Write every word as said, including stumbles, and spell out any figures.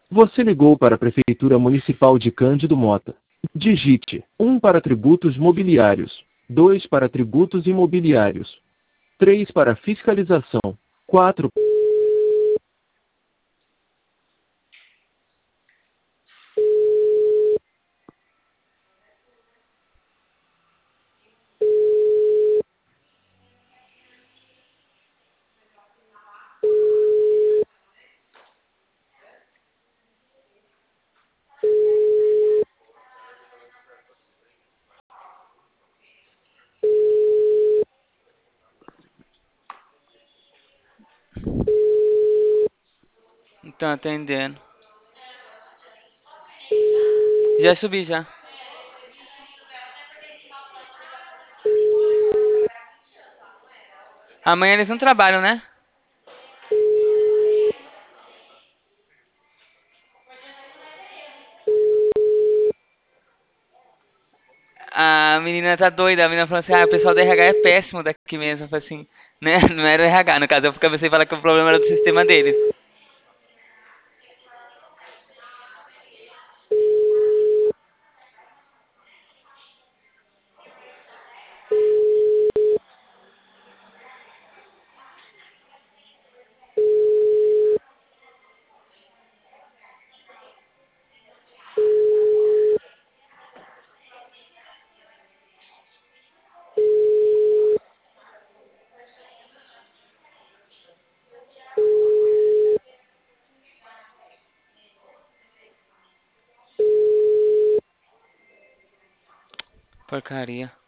Você ligou para a Prefeitura Municipal de Cândido Mota. Digite um para tributos mobiliários, dois para tributos imobiliários, três para fiscalização, quatro. Não tá atendendo. Já subi já. Amanhã eles não trabalham, né? A menina tá doida. A menina falou assim: ah, o pessoal do R H é péssimo daqui mesmo. Eu falei assim: né? Não era o R H, no caso. Eu comecei a falar que o problema era do sistema deles. Porcaria.